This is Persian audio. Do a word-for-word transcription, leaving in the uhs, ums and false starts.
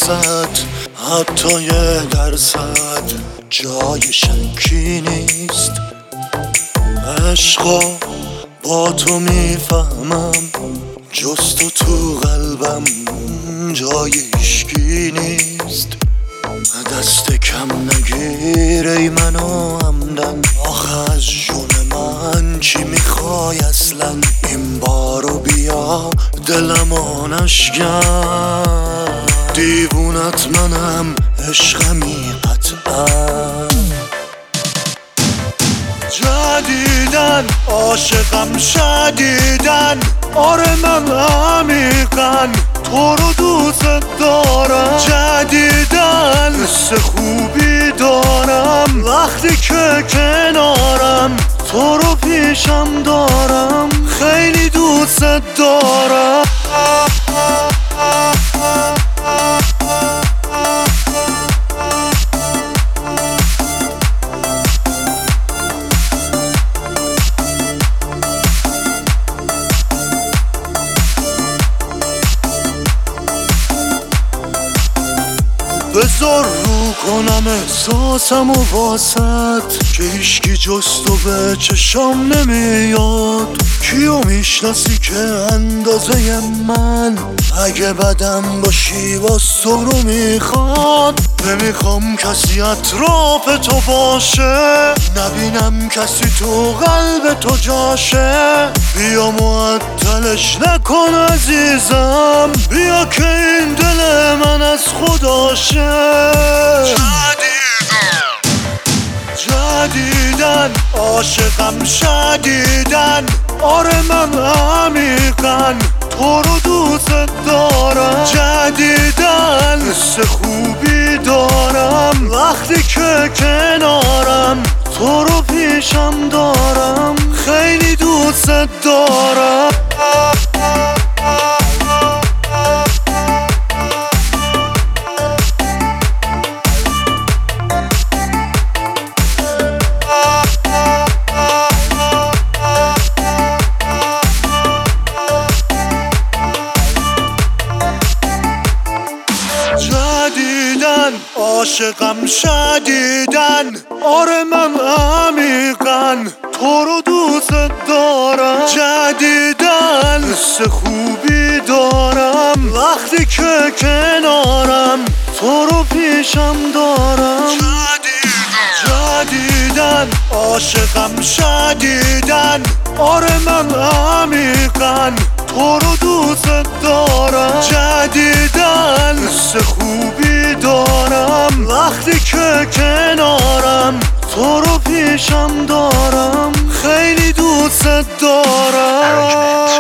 واسط حتی یه درصد جای شکی نیست. عشقا با تو میفهمم، جز تو تو قلبم جای هیشکی نیست. دست کم نگیر ای منو همدن، آخه از جون من چی میخوای اصلا؟ این بارو بیا دلمو نشکن، دیوونت منم عشقمی قطعا. جدیدن عاشقم شدیدن، آره من عمیقن تو رو دوست دارم. جدیدن حس خوبی دارم وقتی که کنارم، تو رو پیشم دارم خیلی دوست دارم. بذار رو کنم احساسم و واسط، که هیشکی جز تو به چشام نمیاد. کیو میشناسی که اندازه من؟ اگه بدم باشی باز تو رو میخواد. نمیخوام کسی اطراف تو باشه، نبینم کسی تو قلب تو جاشه. بیا معطلش نکن عزیزم، بیا که این دل من از خداشه. جدیدن عاشقم شدیدن، آره من عمیقن تو رو دوست دارم. جدیدن حس خوبی دارم وقتی که کنارم، تو رو پیشم دارم خیلی دوست دارم. جدیدن عاشقم شدیدن، آره من عمیقن تو رو دوست دارم. جدیدن حس خوبی دارم وقتی که کنارم، تو رو پیشم دارم. جدیدن عاشقم شدیدن، آره من عمیقن تو رو دوست دارم. جدیدن حس خوبی دارم وقتی که کنارم، تو رو پیشم دارم خیلی دوست دارم.